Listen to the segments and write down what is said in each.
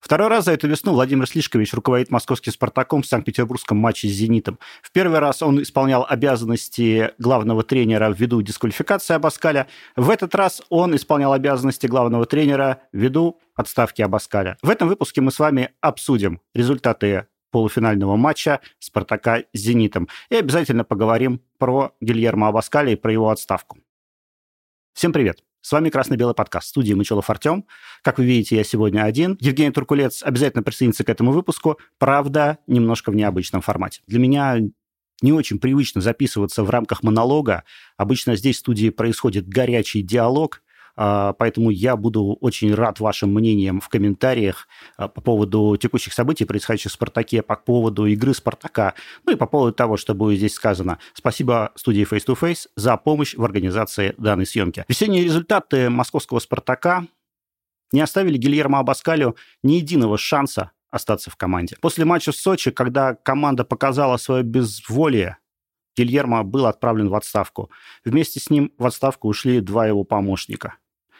Второй раз за эту весну Владимир Слишкович руководит московским «Спартаком» в Санкт-Петербургском матче с «Зенитом». В первый раз он исполнял обязанности главного тренера ввиду дисквалификации Абаскаля. В этот раз он исполнял обязанности главного тренера ввиду отставки Абаскаля. В этом выпуске мы с вами обсудим результаты полуфинального матча «Спартака» с «Зенитом». И обязательно поговорим про Гильермо Абаскаля и про его отставку. Всем привет! С вами «Красно-белый подкаст», в студии Мочалов Артем. Как вы видите, я сегодня один. Евгений Туркулец обязательно присоединится к этому выпуску, правда, немножко в необычном формате. Для меня не очень привычно записываться в рамках монолога. Обычно здесь в студии происходит горячий диалог, поэтому я буду очень рад вашим мнениям в комментариях по поводу текущих событий, происходящих в «Спартаке», по поводу игры «Спартака», ну и по поводу того, что будет здесь сказано. Спасибо студии Face to Face за помощь в организации данной съемки. Весенние результаты московского «Спартака» не оставили Гильермо Абаскалю ни единого шанса остаться в команде. После матча в Сочи, когда команда показала свое безволие, Гильермо был отправлен в отставку. Вместе с ним в отставку ушли два его помощника.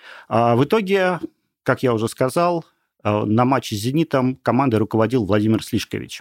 В итоге, как я уже сказал, на матче с «Зенитом» командой руководил Владимир Слишкович.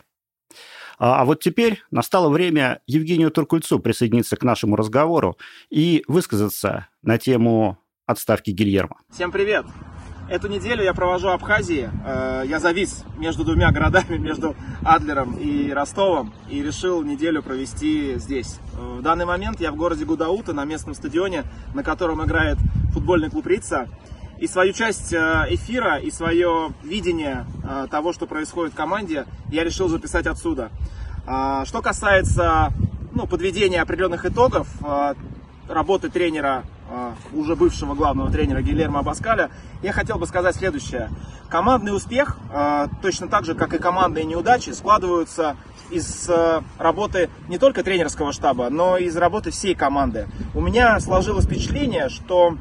А вот теперь настало время Евгению Туркульцу присоединиться к нашему разговору и высказаться на тему отставки Гильермо. Всем привет! Эту неделю я провожу в Абхазии. Я завис между двумя городами, между Адлером и Ростовом, и решил неделю провести здесь. В данный момент я в городе Гудаута, на местном стадионе, на котором играет футбольный клуб «Рица». И свою часть эфира, и свое видение того, что происходит в команде, я решил записать отсюда. Что касается подведения определенных итогов работы тренера, уже бывшего главного тренера Гильермо Абаскаля, я хотел бы сказать следующее. Командный успех, точно так же, как и командные неудачи, складываются из работы не только тренерского штаба, но и из работы всей команды. У меня сложилось впечатление, что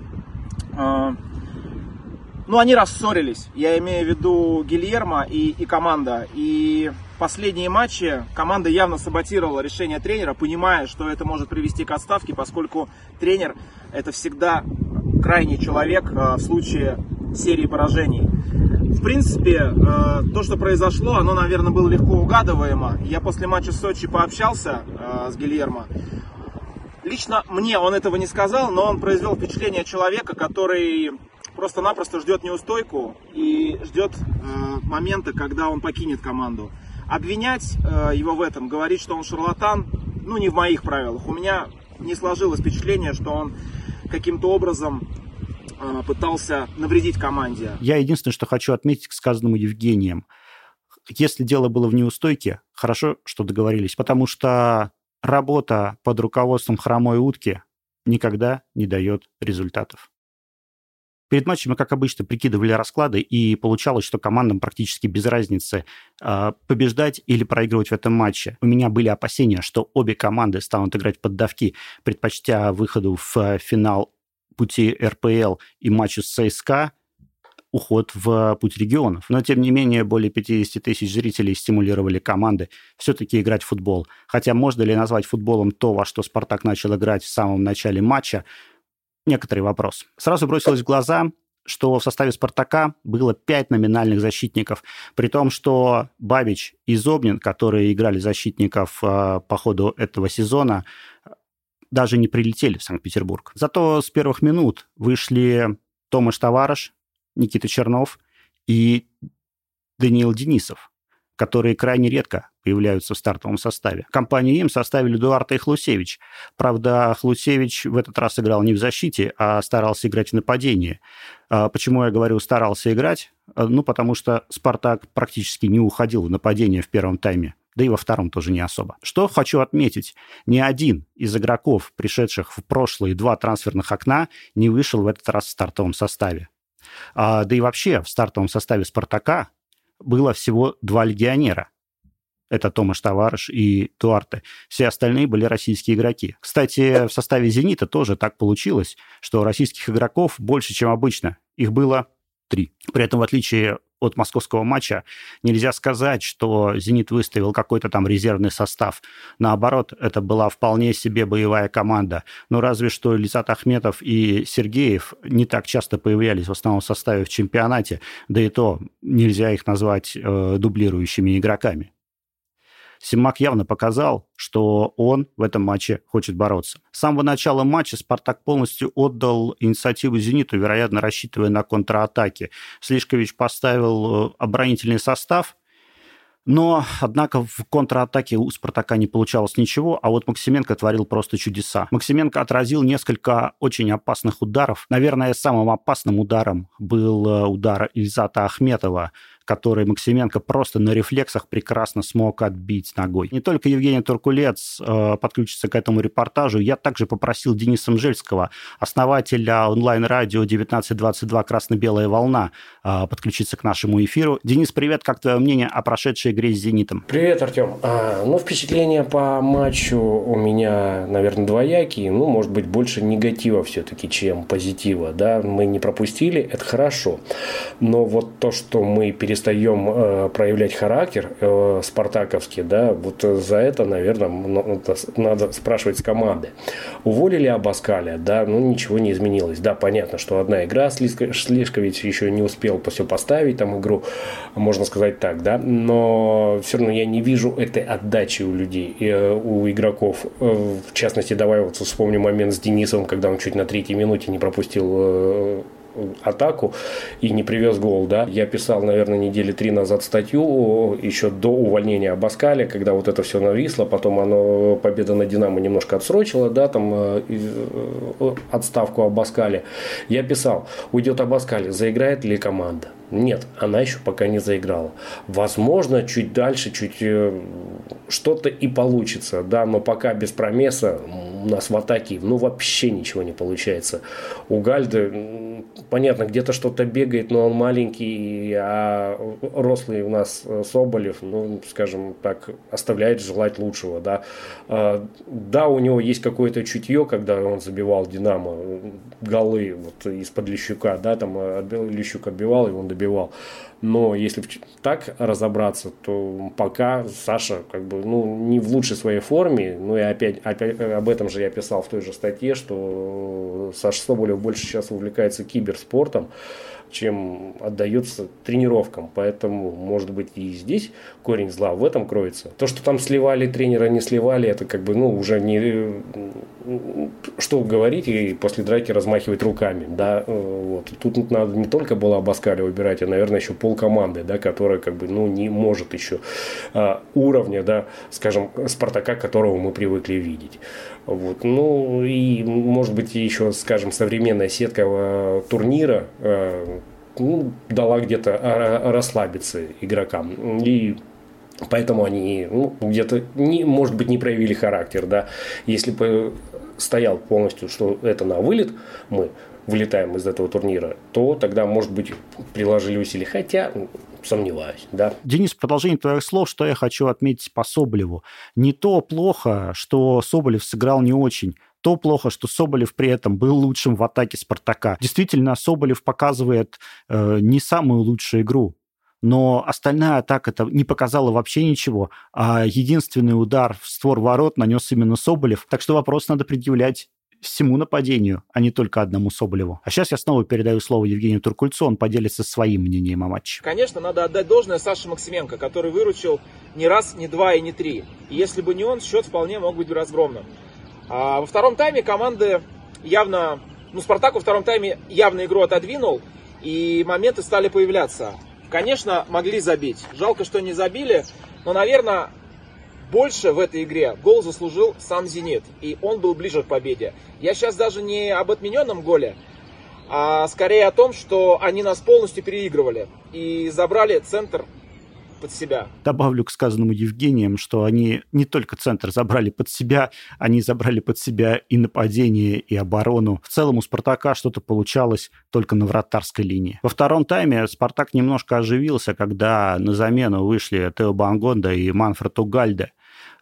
они рассорились. Я имею в виду Гильермо и команда. И последние матчи команда явно саботировала решение тренера, понимая, что это может привести к отставке, поскольку тренер — это всегда крайний человек в случае серии поражений. В принципе, то, что произошло, оно, наверное, было легко угадываемо. Я после матча в Сочи пообщался с Гильермо. Лично мне он этого не сказал, но он произвел впечатление человека, который просто-напросто ждет неустойку и ждет момента, когда он покинет команду. Обвинять его в этом, говорить, что он шарлатан, не в моих правилах. У меня не сложилось впечатление, что он каким-то образом пытался навредить команде. Я единственное, что хочу отметить к сказанному Евгением. Если дело было в неустойке, хорошо, что договорились, потому что работа под руководством хромой утки никогда не дает результатов. Перед матчем мы, как обычно, прикидывали расклады, и получалось, что командам практически без разницы побеждать или проигрывать в этом матче. У меня были опасения, что обе команды станут играть в поддавки, предпочтя выходу в финал пути РПЛ и матчу с ЦСКА уход в путь регионов. Но, тем не менее, более 50 тысяч зрителей стимулировали команды все-таки играть в футбол. Хотя можно ли назвать футболом то, во что «Спартак» начал играть в самом начале матча? Некоторый вопрос. Сразу бросилось в глаза, что в составе «Спартака» было 5 номинальных защитников, при том, что Бабич и Зобнин, которые играли защитников по ходу этого сезона, даже не прилетели в Санкт-Петербург. Зато с первых минут вышли Томаш Тавареш, Никита Чернов и Даниил Денисов, которые крайне редко появляются в стартовом составе. Компанию им составили Дуарте и Хлусевич. Правда, Хлусевич в этот раз играл не в защите, а старался играть в нападении. Почему я говорю «старался играть»? Потому что «Спартак» практически не уходил в нападение в первом тайме. Да и во втором тоже не особо. Что хочу отметить, ни один из игроков, пришедших в прошлые 2 трансферных окна, не вышел в этот раз в стартовом составе. Да и вообще в стартовом составе «Спартака» было всего 2 легионера. Это Томаш Тавареш и Дуарте. Все остальные были российские игроки. Кстати, в составе «Зенита» тоже так получилось, что российских игроков больше, чем обычно. Их было 3. При этом, в отличие от московского матча нельзя сказать, что «Зенит» выставил какой-то там резервный состав. Наоборот, это была вполне себе боевая команда. Но разве что Лизат Ахметов и Сергеев не так часто появлялись в основном составе в чемпионате, да и то нельзя их назвать дублирующими игроками. Симак явно показал, что он в этом матче хочет бороться. С самого начала матча «Спартак» полностью отдал инициативу «Зениту», вероятно, рассчитывая на контратаки. Слишкович поставил оборонительный состав, но, однако, в контратаке у «Спартака» не получалось ничего, а вот Максименко творил просто чудеса. Максименко отразил несколько очень опасных ударов. Наверное, самым опасным ударом был удар Ильзата Ахметова, который Максименко просто на рефлексах прекрасно смог отбить ногой. Не только Евгений Туркулец подключится к этому репортажу, я также попросил Дениса Мжельского, основателя онлайн-радио 1922 «Красно-белая волна», подключиться к нашему эфиру. Денис, привет, как твое мнение о прошедшей игре с «Зенитом»? Привет, Артем. Впечатления по матчу у меня, наверное, двоякие. Может быть, больше негатива все-таки, чем позитива. Да? Мы не пропустили, это хорошо. Но вот то, что мы перестаем проявлять характер спартаковский, да, вот за это, наверное, надо спрашивать с команды. Уволили Абаскаля, да, ничего не изменилось. Да, понятно, что одна игра, Слишкович еще не успел все поставить, там игру, можно сказать так, да, но все равно я не вижу этой отдачи у людей, у игроков. В частности, давай вот вспомним момент с Денисовым, когда он чуть на 3-й минуте не пропустил атаку и не привез гол, да. Я писал, наверное, недели 3 назад статью еще до увольнения Абаскаля, когда вот это все нависло, потом победа на Динамо немножко отсрочила, да, там отставку Абаскаля. Я писал, уйдет Абаскаль, заиграет ли команда? Нет, она еще пока не заиграла. Возможно, чуть дальше, чуть что-то и получится, да, но пока без Промеса у нас в атаке вообще ничего не получается. У Гальды, понятно, где-то что-то бегает, но он маленький, а рослый у нас Соболев, скажем так, оставляет желать лучшего, да. Да, у него есть какое-то чутье, когда он забивал Динамо голы вот из-под Лещука, да, там Лещук отбивал, и он добивал. Но если так разобраться, то пока Саша не в лучшей своей форме. И опять об этом же я писал в той же статье, что Саша Соболев больше сейчас увлекается киберспортом, чем отдается тренировкам. Поэтому, может быть, и здесь корень зла в этом кроется. То, что там сливали тренера, не сливали, это уже не... Что говорить и после драки размахивать руками. Да? Вот. Тут надо не только было Абаскаля убирать, а, наверное, еще полкоманды, да, которая не может еще уровня, да, скажем, Спартака, которого мы привыкли видеть. Вот. И, может быть, еще, скажем, современная сетка турнира дала где-то расслабиться игрокам. И поэтому они где-то, может быть, не проявили характер. Да? Если бы стоял полностью, что это на вылет, мы вылетаем из этого турнира, то тогда, может быть, приложили усилия. Хотя... сомневаюсь, да. Денис, в продолжение твоих слов, что я хочу отметить по Соболеву. Не то плохо, что Соболев сыграл не очень, то плохо, что Соболев при этом был лучшим в атаке «Спартака». Действительно, Соболев показывает не самую лучшую игру, но остальная атака не показала вообще ничего, а единственный удар в створ ворот нанес именно Соболев. Так что вопрос надо предъявлять всему нападению, а не только одному Соболеву. А сейчас я снова передаю слово Евгению Туркульцу, он поделится своим мнением о матче. Конечно, надо отдать должное Саше Максименко, который выручил не раз, не два и не три. И если бы не он, счет вполне мог быть разгромным. А во втором тайме команды явно... Спартак во втором тайме явно игру отодвинул, и моменты стали появляться. Конечно, могли забить. Жалко, что не забили, но, наверное... больше в этой игре гол заслужил сам «Зенит», и он был ближе к победе. Я сейчас даже не об отмененном голе, а скорее о том, что они нас полностью переигрывали и забрали центр под себя. Добавлю к сказанному Евгением, что они не только центр забрали под себя, они забрали под себя и нападение, и оборону. В целом у «Спартака» что-то получалось только на вратарской линии. Во втором тайме «Спартак» немножко оживился, когда на замену вышли Тео Бангонда и Манфред Угальде.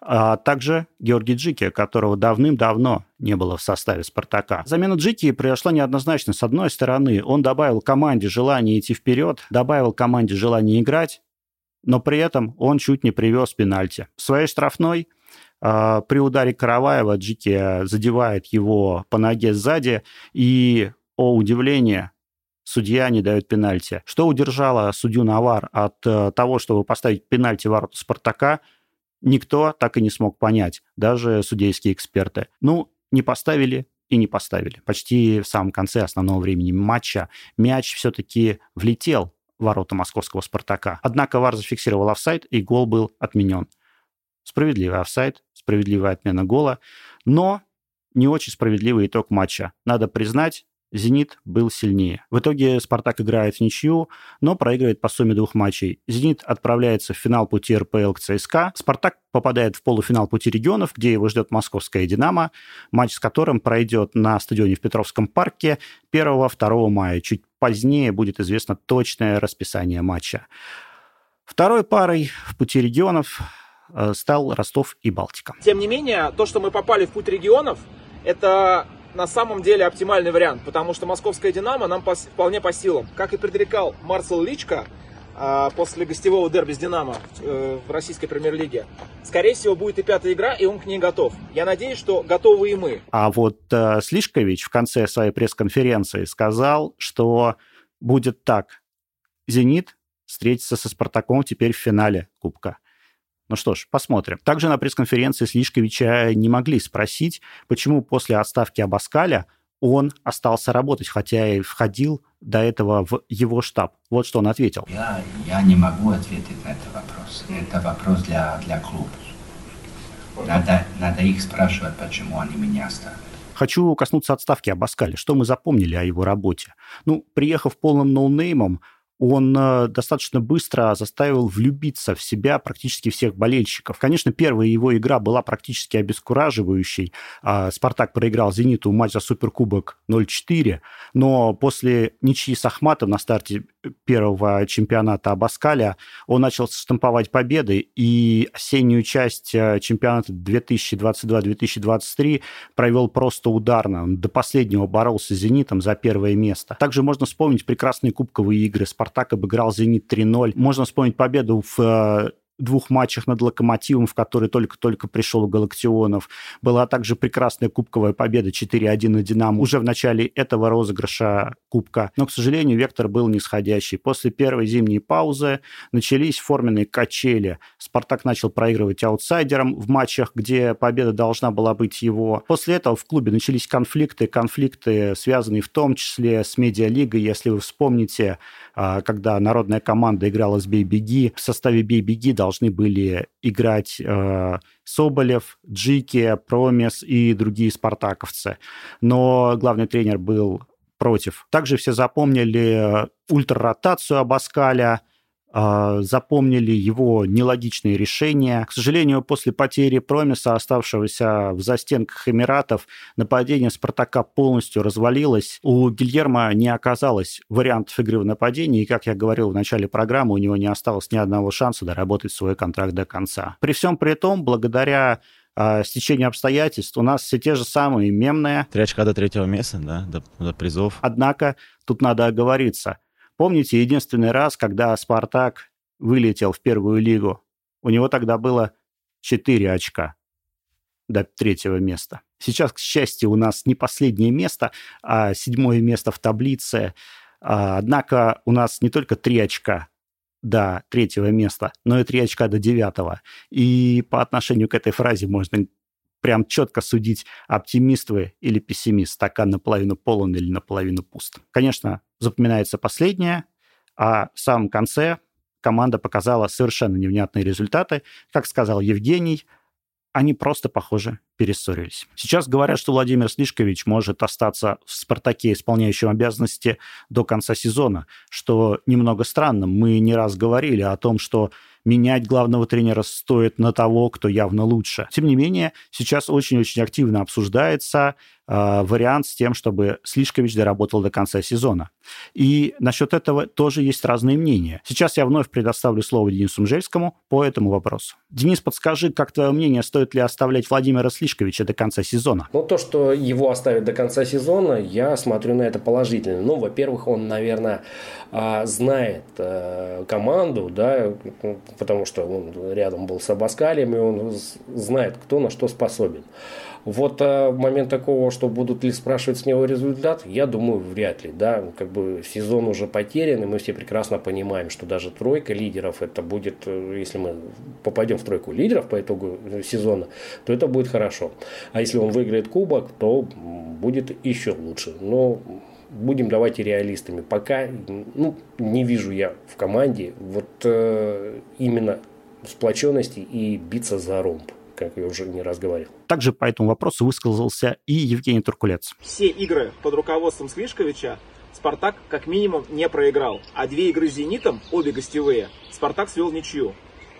а также Георгий Джики, которого давным-давно не было в составе «Спартака». Замена Джики произошла неоднозначно. С одной стороны, он добавил команде желание идти вперед, добавил команде желание играть, но при этом он чуть не привез пенальти. В своей штрафной при ударе Караваева Джики задевает его по ноге сзади, и, о удивление, судья не дает пенальти. Что удержало судью Навар от того, чтобы поставить пенальти в ворота «Спартака», никто так и не смог понять, даже судейские эксперты. Не поставили и не поставили. Почти в самом конце основного времени матча мяч все-таки влетел в ворота московского «Спартака». Однако ВАР зафиксировал офсайд, и гол был отменен. Справедливый офсайд, справедливая отмена гола, но не очень справедливый итог матча. Надо признать, «Зенит» был сильнее. В итоге «Спартак» играет в ничью, но проигрывает по сумме 2 матчей. «Зенит» отправляется в финал пути РПЛ к ЦСКА. «Спартак» попадает в полуфинал пути регионов, где его ждет московская «Динамо», матч с которым пройдет на стадионе в Петровском парке 1-2 мая. Чуть позднее будет известно точное расписание матча. Второй парой в пути регионов стал Ростов и Балтика. Тем не менее, то, что мы попали в путь регионов, это на самом деле оптимальный вариант, потому что московская «Динамо» нам вполне по силам. Как и предрекал Марсел Личко после гостевого дерби с «Динамо» в российской премьер-лиге, скорее всего, будет и 5-я игра, и он к ней готов. Я надеюсь, что готовы и мы. А вот Слишкович в конце своей пресс-конференции сказал, что будет так. «Зенит» встретится со «Спартаком» теперь в финале Кубка. Ну что ж, посмотрим. Также на пресс-конференции Слишковича не могли спросить, почему после отставки Абаскаля он остался работать, хотя и входил до этого в его штаб. Вот что он ответил. Я не могу ответить на этот вопрос. Это вопрос для клуба. Надо их спрашивать, почему они меня оставили. Хочу коснуться отставки Абаскаля. Что мы запомнили о его работе? Приехав полным ноунеймом, он достаточно быстро заставил влюбиться в себя практически всех болельщиков. Конечно, первая его игра была практически обескураживающей. «Спартак» проиграл «Зениту» матч за Суперкубок 0-4, но после ничьи с Ахматом на старте первого чемпионата Абаскаля он начал штамповать победы, и осеннюю часть чемпионата 2022-2023 провел просто ударно. Он до последнего боролся с «Зенитом» за первое место. Также можно вспомнить прекрасные кубковые игры. «Спартак» обыграл «Зенит» 3-0. Можно вспомнить победу в 2 матчах над «Локомотивом», в который только-только пришел Галактионов. Была также прекрасная кубковая победа 4-1 на «Динамо» уже в начале этого розыгрыша кубка. Но, к сожалению, вектор был нисходящий. После первой зимней паузы начались форменные качели. «Спартак» начал проигрывать аутсайдерам в матчах, где победа должна была быть его. После этого в клубе начались конфликты, связанные в том числе с медиалигой. Если вы вспомните, когда народная команда играла с «Бей-беги», в составе «Бей-беги» должны были играть Соболев, Джики, Промес и другие спартаковцы. Но главный тренер был против. Также все запомнили ультраротацию Абаскаля, запомнили его нелогичные решения. К сожалению, после потери Промеса, оставшегося в застенках Эмиратов, нападение «Спартака» полностью развалилось. У Гильермо не оказалось вариантов игры в нападении, и, как я говорил в начале программы, у него не осталось ни одного шанса доработать свой контракт до конца. При всем при том, благодаря стечению обстоятельств, у нас все те же самые мемные. 3 очка до 3-го места, да, до призов. Однако тут надо оговориться. Помните, единственный раз, когда «Спартак» вылетел в первую лигу, у него тогда было 4 очка до 3-го места. Сейчас, к счастью, у нас не последнее место, а 7-е место в таблице. Однако у нас не только 3 очка до 3-го места, но и 3 очка до 9-го. И по отношению к этой фразе можно прям четко судить, оптимист вы или пессимист, стакан наполовину полон или наполовину пуст. Конечно, запоминается последнее, а в самом конце команда показала совершенно невнятные результаты. Как сказал Евгений, они просто похожи перессорились. Сейчас говорят, что Владимир Слишкович может остаться в «Спартаке» исполняющим обязанности до конца сезона, что немного странно. Мы не раз говорили о том, что менять главного тренера стоит на того, кто явно лучше. Тем не менее, сейчас очень-очень активно обсуждается вариант с тем, чтобы Слишкович доработал до конца сезона. И насчет этого тоже есть разные мнения. Сейчас я вновь предоставлю слово Денису Мжельскому по этому вопросу. Денис, подскажи, как твое мнение, стоит ли оставлять Владимира Слишковича до конца сезона? Ну, то, что его оставят до конца сезона, я смотрю на это положительно. Ну, во-первых, он, наверное, знает команду, да, потому что он рядом был с Абаскалием, и он знает, кто на что способен. Вот в момент такого, что будут ли спрашивать с него результат, я думаю, вряд ли. Да? Как бы сезон уже потерян, и мы все прекрасно понимаем, что даже тройка лидеров, это будет, если мы попадем в тройку лидеров по итогу сезона, то это будет хорошо. А если он выиграет кубок, то будет еще лучше. Но будем, давайте реалистами. Пока не вижу я в команде вот именно сплоченности и биться за ромб, как я уже не раз говорил. Также по этому вопросу высказался и Евгений Туркулец. Все игры под руководством Слишковича «Спартак» как минимум не проиграл. А 2 игры с «Зенитом», обе гостевые, «Спартак» свел ничью.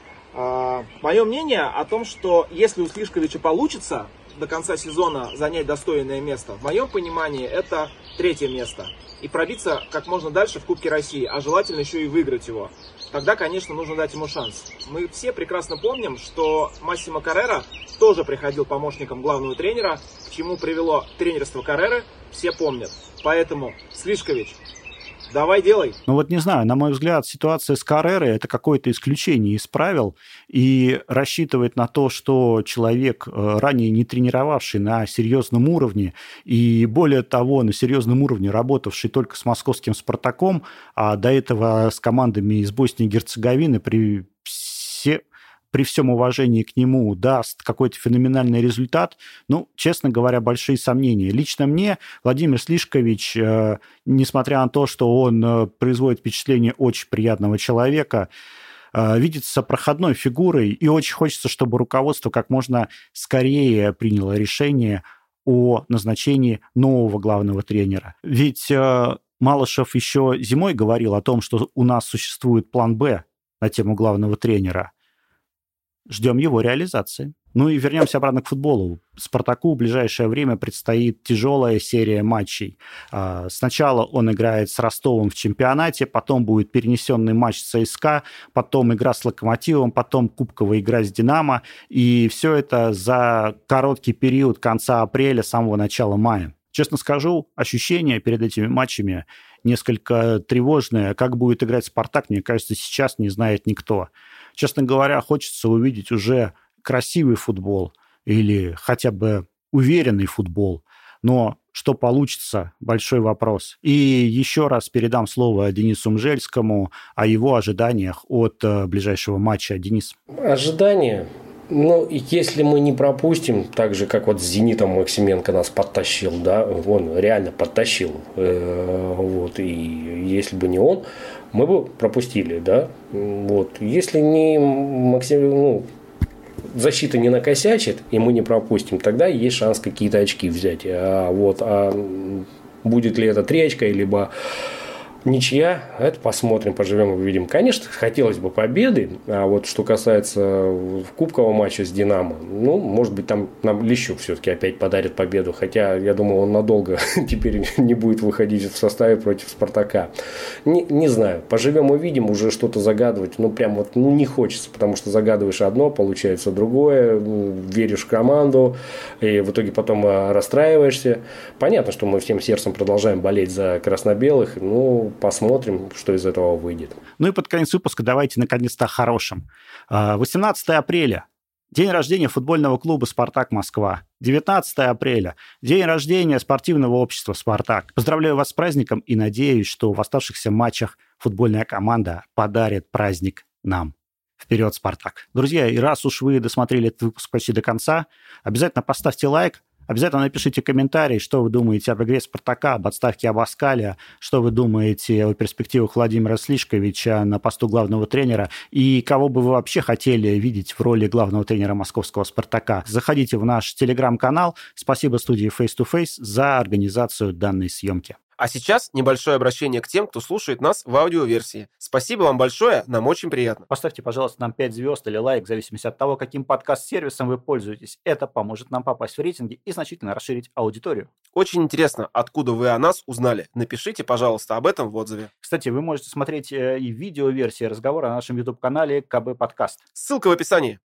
Мое мнение о том, что если у Слишковича получится до конца сезона занять достойное место, в моем понимании это 3-е место. И пробиться как можно дальше в Кубке России, а желательно еще и выиграть его. Тогда, конечно, нужно дать ему шанс. Мы все прекрасно помним, что Массимо Каррера тоже приходил помощником главного тренера, к чему привело тренерство Карреры, все помнят. Поэтому, Слишкович, давай делай. Ну вот не знаю, на мой взгляд, ситуация с Каррерой – это какое-то исключение из правил, и рассчитывать на то, что человек, ранее не тренировавший на серьезном уровне, и более того, на серьезном уровне работавший только с московским «Спартаком», а до этого с командами из Боснии и Герцеговины, при всем уважении к нему даст какой-то феноменальный результат, ну, честно говоря, большие сомнения. Лично мне Владимир Слишкович, несмотря на то, что он производит впечатление очень приятного человека, видится проходной фигурой, и очень хочется, чтобы руководство как можно скорее приняло решение о назначении нового главного тренера. Ведь Малышев еще зимой говорил о том, что у нас существует план «Б» на тему главного тренера. Ждем его реализации. Ну и вернемся обратно к футболу. «Спартаку» в ближайшее время предстоит тяжелая серия матчей. Сначала он играет с Ростовом в чемпионате, потом будет перенесенный матч с ЦСКА, потом игра с «Локомотивом», потом кубковая игра с «Динамо». И все это за короткий период конца апреля, самого начала мая. Честно скажу, ощущения перед этими матчами несколько тревожные. Как будет играть «Спартак», мне кажется, сейчас не знает никто. Честно говоря, хочется увидеть уже красивый футбол или хотя бы уверенный футбол. Но что получится, большой вопрос. И еще раз передам слово Денису Мжельскому о его ожиданиях от ближайшего матча. Денис. Ожидания? Ну, если мы не пропустим, так же, как вот с «Зенитом» Максименко нас подтащил, да, он реально подтащил, вот, и если бы не он, мы бы пропустили, да, вот, если не защита не накосячит, и мы не пропустим, тогда есть шанс какие-то очки взять, а будет ли это 3 очка, либо ничья, это посмотрим, поживем и увидим. Конечно, хотелось бы победы, а вот что касается кубкового матча с «Динамо», ну, может быть, там нам Лещук все-таки опять подарит победу, хотя, я думаю, он надолго теперь не будет выходить в составе против «Спартака». Не знаю, поживем и увидим, уже что-то загадывать, прям вот не хочется, потому что загадываешь одно, получается другое, веришь в команду, и в итоге потом расстраиваешься. Понятно, что мы всем сердцем продолжаем болеть за красно-белых, посмотрим, что из этого выйдет. Ну и под конец выпуска давайте наконец-то о хорошем. 18 апреля. День рождения футбольного клуба «Спартак Москва». 19 апреля. День рождения спортивного общества «Спартак». Поздравляю вас с праздником и надеюсь, что в оставшихся матчах футбольная команда подарит праздник нам. Вперед, «Спартак». Друзья, и раз уж вы досмотрели этот выпуск почти до конца, обязательно поставьте лайк, Обязательно напишите комментарий, что вы думаете об игре Спартака, об отставке Абаскаля, что вы думаете о перспективах Владимира Слишковича на посту главного тренера и кого бы вы вообще хотели видеть в роли главного тренера московского Спартака. Заходите в наш телеграм-канал. Спасибо студии Face to Face за организацию данной съемки. А сейчас небольшое обращение к тем, кто слушает нас в аудиоверсии. Спасибо вам большое, нам очень приятно. Поставьте, пожалуйста, нам 5 звезд или лайк, в зависимости от того, каким подкаст-сервисом вы пользуетесь. Это поможет нам попасть в рейтинги и значительно расширить аудиторию. Очень интересно, откуда вы о нас узнали. Напишите, пожалуйста, об этом в отзыве. Кстати, вы можете смотреть и видеоверсии разговора на нашем YouTube-канале КБ Подкаст. Ссылка в описании.